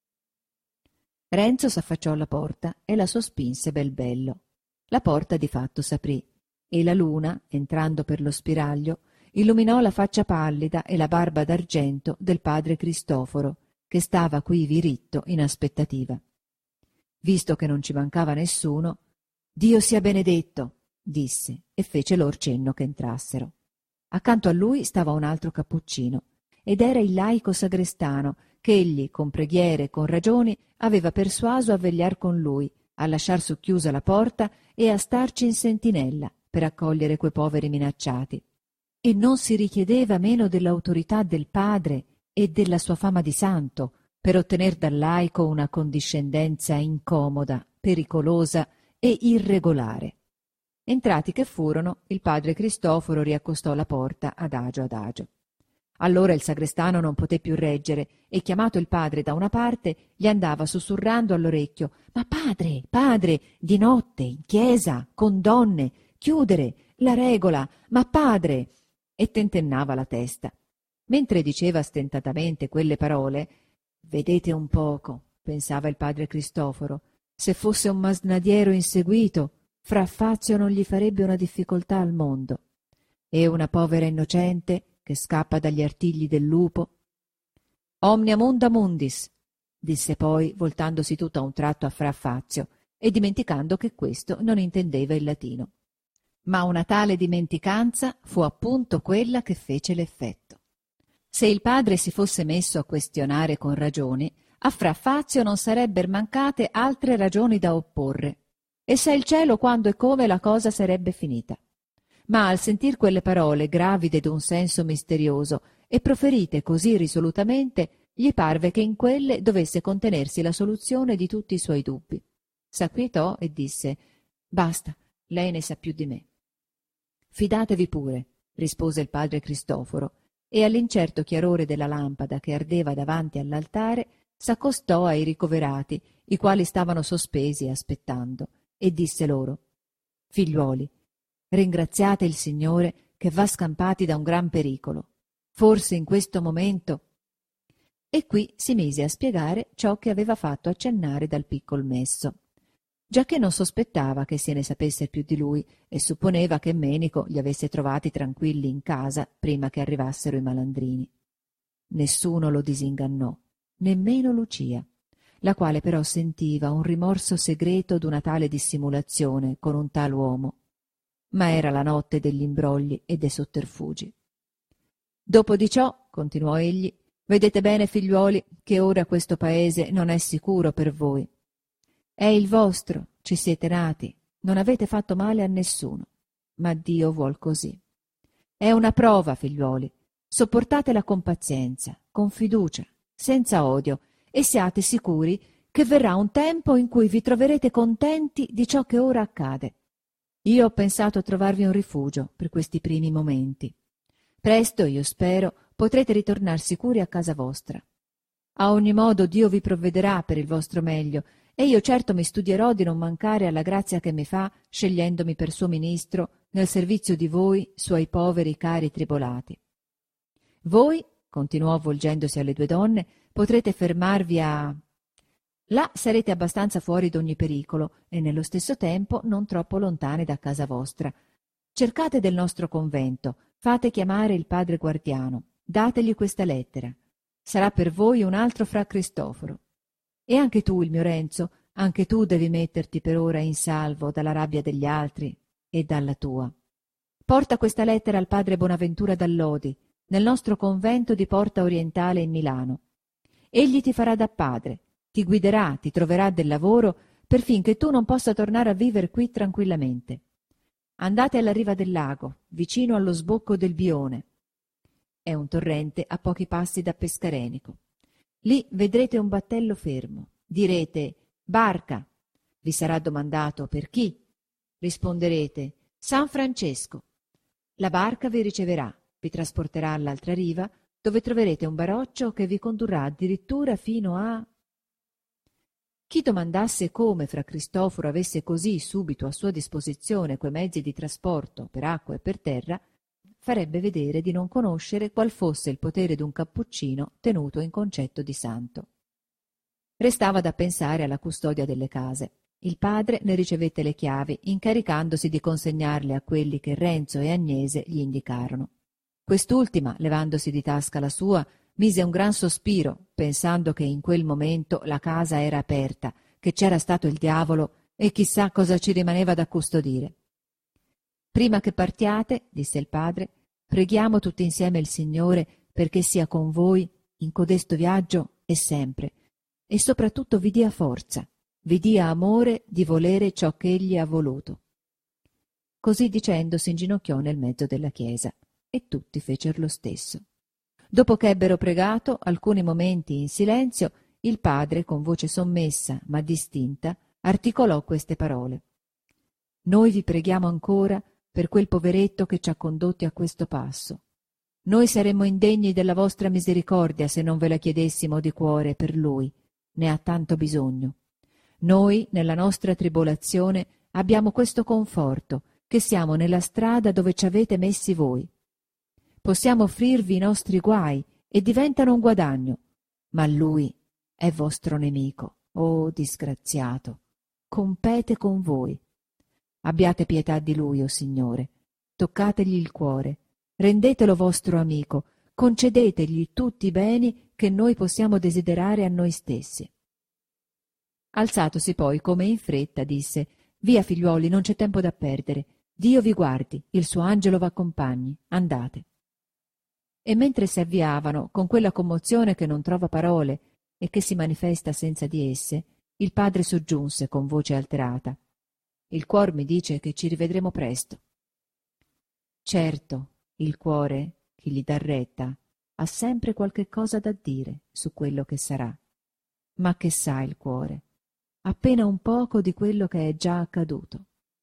Renzo s'affacciò alla porta e la sospinse bel bello. La porta di fatto s'aprì e la luna, entrando per lo spiraglio, illuminò la faccia pallida e la barba d'argento del padre Cristoforo, che stava quivi ritto in aspettativa. Visto che non ci mancava nessuno, «Dio sia benedetto», disse e fece lor cenno che entrassero. Accanto a lui stava un altro cappuccino ed era il laico sagrestano che egli, con preghiere e con ragioni, aveva persuaso a vegliar con lui, a lasciar socchiusa la porta e a starci in sentinella per accogliere quei poveri minacciati. E non si richiedeva meno dell'autorità del padre e della sua fama di santo per ottener dal laico una condiscendenza incomoda, pericolosa e irregolare. Entrati che furono, il padre Cristoforo riaccostò la porta adagio adagio. Allora il sagrestano non poté più reggere e, chiamato il padre da una parte, gli andava sussurrando all'orecchio: «Ma padre, padre, di notte, in chiesa, con donne, chiudere, la regola, ma padre!» e tentennava la testa. Mentre diceva stentatamente quelle parole, «Vedete un poco», pensava il padre Cristoforo, «se fosse un masnadiero inseguito, fra Fazio non gli farebbe una difficoltà al mondo. E una povera innocente che scappa dagli artigli del lupo. Omnia munda mundis, disse poi, voltandosi tutto a un tratto a fra Fazio e dimenticando che questo non intendeva il latino. Ma una tale dimenticanza fu appunto quella che fece l'effetto. Se il padre si fosse messo a questionare con ragioni, a fra Fazio non sarebbero mancate altre ragioni da opporre, e sa il cielo quando e come la cosa sarebbe finita. Ma al sentir quelle parole gravide d'un senso misterioso e proferite così risolutamente, gli parve che in quelle dovesse contenersi la soluzione di tutti i suoi dubbi. S'acquietò e disse: «Basta, lei ne sa più di me». «Fidatevi pure», rispose il padre Cristoforo, e all'incerto chiarore della lampada che ardeva davanti all'altare s'accostò ai ricoverati, i quali stavano sospesi aspettando, e disse loro: «Figliuoli, ringraziate il Signore che v'ha scampati da un gran pericolo. Forse in questo momento...» E qui si mise a spiegare ciò che aveva fatto accennare dal piccol messo, giacché non sospettava che se ne sapesse più di lui e supponeva che Menico li avesse trovati tranquilli in casa prima che arrivassero i malandrini. Nessuno lo disingannò, nemmeno Lucia, la quale però sentiva un rimorso segreto d'una tale dissimulazione con un tal uomo. Ma era la notte degli imbrogli e dei sotterfugi. «Dopo di ciò», continuò egli, «vedete bene, figliuoli, che ora questo paese non è sicuro per voi. È il vostro, ci siete nati, non avete fatto male a nessuno, ma Dio vuol così. È una prova, figliuoli, sopportatela con pazienza, con fiducia, senza odio, e siate sicuri che verrà un tempo in cui vi troverete contenti di ciò che ora accade. Io ho pensato a trovarvi un rifugio per questi primi momenti. Presto, io spero, potrete ritornar sicuri a casa vostra. A ogni modo Dio vi provvederà per il vostro meglio, e io certo mi studierò di non mancare alla grazia che mi fa, scegliendomi per suo ministro nel servizio di voi, suoi poveri cari tribolati. Voi, continuò volgendosi alle due donne, potrete fermarvi a... Là sarete abbastanza fuori d'ogni pericolo e nello stesso tempo non troppo lontane da casa vostra. Cercate del nostro convento, fate chiamare il padre guardiano, dategli questa lettera. Sarà per voi un altro fra Cristoforo. E anche tu, il mio Renzo, anche tu devi metterti per ora in salvo dalla rabbia degli altri e dalla tua. Porta questa lettera al padre Bonaventura Dall'Odi, nel nostro convento di Porta Orientale in Milano. Egli ti farà da padre, ti guiderà, ti troverà del lavoro, perfin che tu non possa tornare a vivere qui tranquillamente. Andate alla riva del lago, vicino allo sbocco del Bione. È un torrente a pochi passi da Pescarenico. Lì vedrete un battello fermo. Direte: «Barca». Vi sarà domandato: «Per chi?» Risponderete: «San Francesco». La barca vi riceverà, vi trasporterà all'altra riva, dove troverete un baroccio che vi condurrà addirittura fino a... Chi domandasse come fra Cristoforo avesse così subito a sua disposizione quei mezzi di trasporto per acqua e per terra, farebbe vedere di non conoscere qual fosse il potere d'un cappuccino tenuto in concetto di santo. Restava da pensare alla custodia delle case. Il padre ne ricevette le chiavi, incaricandosi di consegnarle a quelli che Renzo e Agnese gli indicarono. Quest'ultima, levandosi di tasca la sua, mise un gran sospiro, pensando che in quel momento la casa era aperta, che c'era stato il diavolo e chissà cosa ci rimaneva da custodire. «Prima che partiate», disse il padre, «preghiamo tutti insieme il Signore perché sia con voi in codesto viaggio e sempre, e soprattutto vi dia forza, vi dia amore di volere ciò che egli ha voluto». Così dicendo s'inginocchiò nel mezzo della chiesa, e tutti fecero lo stesso. Dopo che ebbero pregato alcuni momenti in silenzio, il padre, con voce sommessa ma distinta, articolò queste parole: «Noi vi preghiamo ancora per quel poveretto che ci ha condotti a questo passo. Noi saremmo indegni della vostra misericordia se non ve la chiedessimo di cuore per lui, ne ha tanto bisogno. Noi, nella nostra tribolazione, abbiamo questo conforto, che siamo nella strada dove ci avete messi voi. Possiamo offrirvi i nostri guai e diventano un guadagno, ma lui è vostro nemico, oh disgraziato, compete con voi. Abbiate pietà di lui, o Signore, toccategli il cuore, rendetelo vostro amico, concedetegli tutti i beni che noi possiamo desiderare a noi stessi. Alzatosi poi come in fretta disse: «Via, figliuoli, non c'è tempo da perdere. Dio vi guardi, il suo angelo v'accompagni, andate». E mentre si avviavano, con quella commozione che non trova parole e che si manifesta senza di esse, il padre soggiunse con voce alterata: «Il cuor mi dice che ci rivedremo presto». Certo, il cuore, chi gli dà retta, ha sempre qualche cosa da dire su quello che sarà. Ma che sa il cuore? Appena un poco di quello che è già accaduto.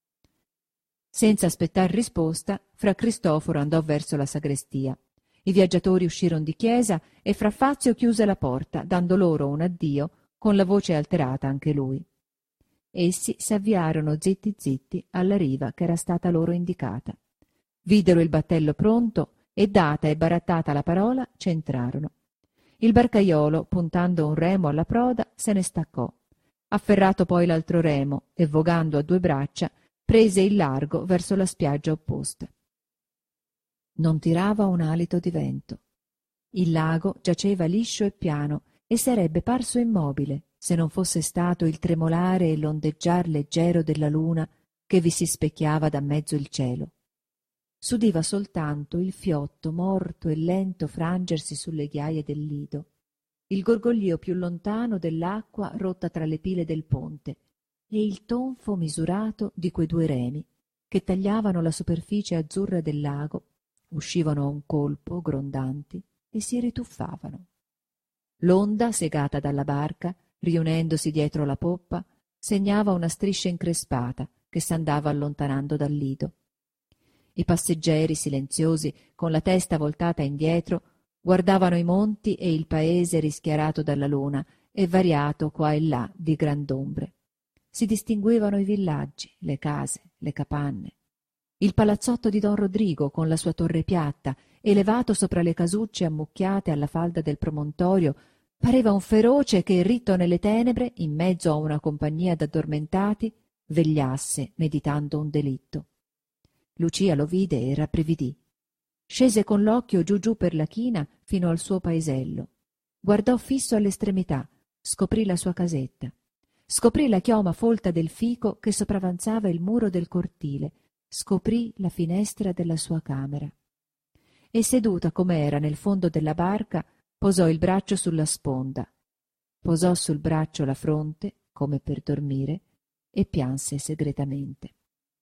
Senza aspettar risposta, fra Cristoforo andò verso la sagrestia. I viaggiatori uscirono di chiesa e fra Fazio chiuse la porta, dando loro un addio, con la voce alterata anche lui. Essi s'avviarono zitti zitti alla riva che era stata loro indicata. Videro il battello pronto e, data e barattata la parola, c'entrarono. Il barcaiolo, puntando un remo alla proda, se ne staccò. Afferrato poi l'altro remo e vogando a due braccia, prese il largo verso la spiaggia opposta. Non tirava un alito di vento. Il lago giaceva liscio e piano e sarebbe parso immobile se non fosse stato il tremolare e l'ondeggiar leggero della luna che vi si specchiava da mezzo il cielo. S'udiva soltanto il fiotto morto e lento frangersi sulle ghiaie del lido, il gorgoglio più lontano dell'acqua rotta tra le pile del ponte e il tonfo misurato di quei due remi che tagliavano la superficie azzurra del lago, uscivano a un colpo grondanti e si rituffavano. L'onda, segata dalla barca, riunendosi dietro la poppa, segnava una striscia increspata che s'andava allontanando dal lido. I passeggeri silenziosi, con la testa voltata indietro, guardavano i monti e il paese rischiarato dalla luna e variato qua e là di grand'ombre. Si distinguevano i villaggi, le case, le capanne. Il palazzotto di Don Rodrigo, con la sua torre piatta, elevato sopra le casucce ammucchiate alla falda del promontorio, pareva un feroce che, ritto nelle tenebre, in mezzo a una compagnia d'addormentati, vegliasse meditando un delitto. Lucia lo vide e rabbrividì. Scese con l'occhio giù giù per la china fino al suo paesello. Guardò fisso all'estremità, scoprì la sua casetta. Scoprì la chioma folta del fico che sopravanzava il muro del cortile, scoprì la finestra della sua camera. E seduta com'era nel fondo della barca, posò il braccio sulla sponda, posò sul braccio la fronte, come per dormire, e pianse segretamente.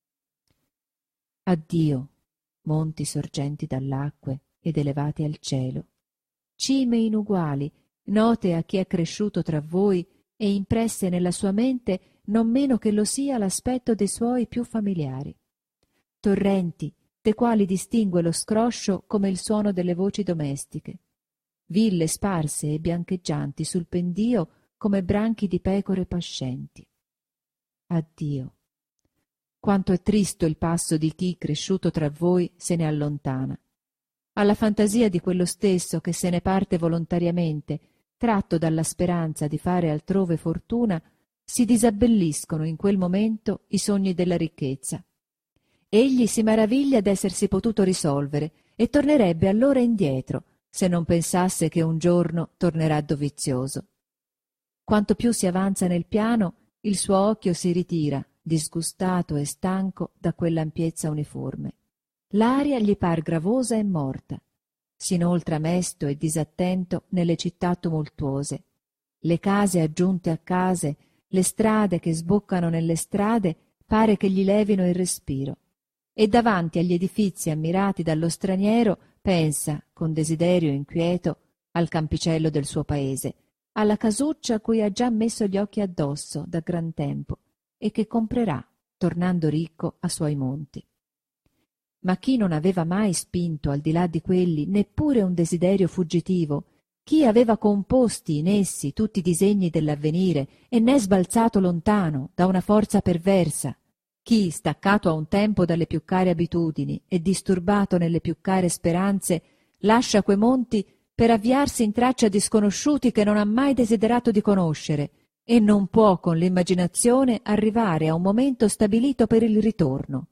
Addio, monti sorgenti dall'acque ed elevati al cielo, cime inuguali, note a chi è cresciuto tra voi e impresse nella sua mente non meno che lo sia l'aspetto dei suoi più familiari. Torrenti, de quali distingue lo scroscio come il suono delle voci domestiche. Ville sparse e biancheggianti sul pendio come branchi di pecore pascenti. Addio. Quanto è tristo il passo di chi, cresciuto tra voi, se ne allontana. Alla fantasia di quello stesso che se ne parte volontariamente, tratto dalla speranza di fare altrove fortuna, si disabbelliscono in quel momento i sogni della ricchezza. Egli si maraviglia d'essersi potuto risolvere e tornerebbe allora indietro, se non pensasse che un giorno tornerà dovizioso. Quanto più si avanza nel piano, il suo occhio si ritira, disgustato e stanco da quell'ampiezza uniforme. L'aria gli par gravosa e morta. Si inoltra mesto e disattento nelle città tumultuose. Le case aggiunte a case, le strade che sboccano nelle strade, pare che gli levino il respiro. E davanti agli edifizi ammirati dallo straniero pensa, con desiderio inquieto, al campicello del suo paese, alla casuccia a cui ha già messo gli occhi addosso da gran tempo e che comprerà, tornando ricco, a suoi monti. Ma chi non aveva mai spinto al di là di quelli neppure un desiderio fuggitivo, chi aveva composti in essi tutti i disegni dell'avvenire e n'è sbalzato lontano da una forza perversa, chi, staccato a un tempo dalle più care abitudini e disturbato nelle più care speranze, lascia quei monti per avviarsi in traccia di sconosciuti che non ha mai desiderato di conoscere e non può con l'immaginazione arrivare a un momento stabilito per il ritorno.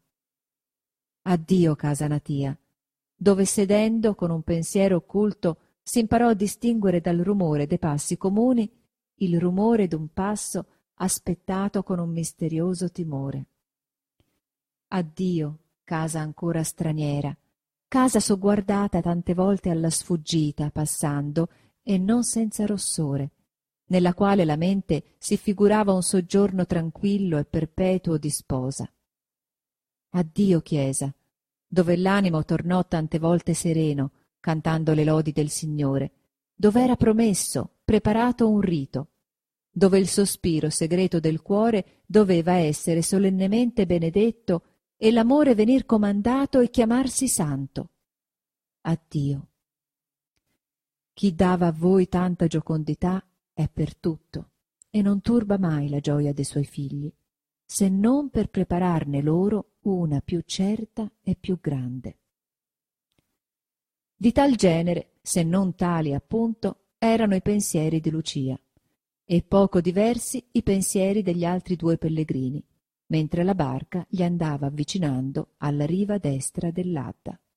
Addio casa natia, dove sedendo con un pensiero occulto s'imparò a distinguere dal rumore dei passi comuni il rumore d'un passo aspettato con un misterioso timore. Addio, casa ancora straniera, casa sogguardata tante volte alla sfuggita passando e non senza rossore, nella quale la mente si figurava un soggiorno tranquillo e perpetuo di sposa. Addio chiesa, dove l'animo tornò tante volte sereno, cantando le lodi del Signore, dove era promesso, preparato un rito, dove il sospiro segreto del cuore doveva essere solennemente benedetto e l'amore venir comandato e chiamarsi santo. Addio. Chi dava a voi tanta giocondità è per tutto e non turba mai la gioia dei suoi figli, se non per prepararne loro una più certa e più grande. Di tal genere, se non tali appunto, erano i pensieri di Lucia, e poco diversi i pensieri degli altri due pellegrini, mentre la barca gli andava avvicinando alla riva destra dell'Adda.